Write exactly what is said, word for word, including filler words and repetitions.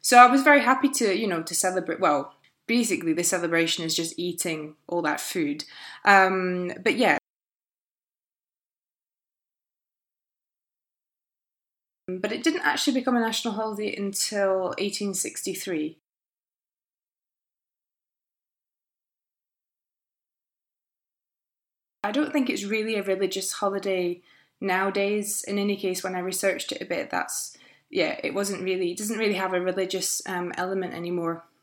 So I was very happy to, you know, to celebrate, well, basically the celebration is just eating all that food. Um, but yeah. But it didn't actually become a national holiday until eighteen sixty-three. I don't think it's really a religious holiday nowadays. In any case, when I researched it a bit, that's, yeah, it wasn't really, it doesn't really have a religious um, element anymore.